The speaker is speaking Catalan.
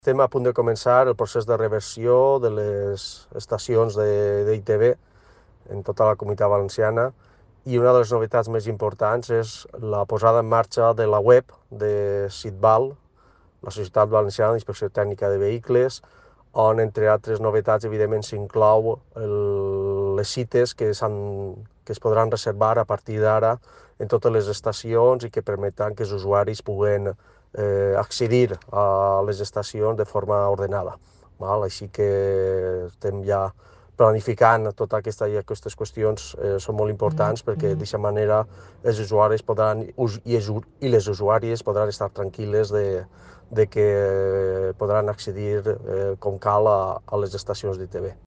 Estem a punt de començar el procés de reversió de les estacions d'ITV en tota la Comunitat Valenciana i una de les novetats més importants és la posada en marxa de la web de SITVAL, la Societat Valenciana d'Inspecció Tècnica de Vehicles, on, entre altres novetats, evidentment s'inclou les cites que es podran reservar a partir d'ara en totes les estacions i que permeten que els usuaris puguen accedir a les estacions de forma ordenada. Així que estem ja planificant aquestes qüestions són molt importants perquè d'aquesta manera els usuaris i les usuàries podran estar tranquil·les de que podran accedir com cal a les estacions d'ITV.